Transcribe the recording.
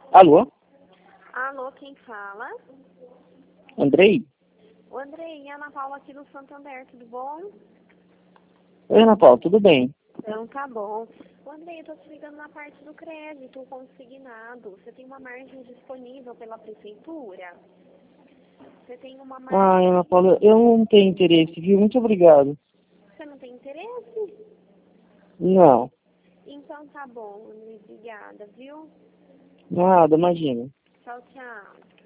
Alô? Alô, quem fala? Andrei? O Andrei, é a Ana Paula aqui do Santander, tudo bom? Oi, Ana Paula, tudo bem? Então tá bom. O Andrei, eu tô te ligando na parte do crédito consignado. Você tem uma margem disponível pela prefeitura? Você tem uma Ai, margem... Ana Paula, eu não tenho interesse, viu? Muito obrigado. Você não tem interesse? Não, Então tá bom, Andrei, obrigada, viu? nada, imagina. Tchau, tchau.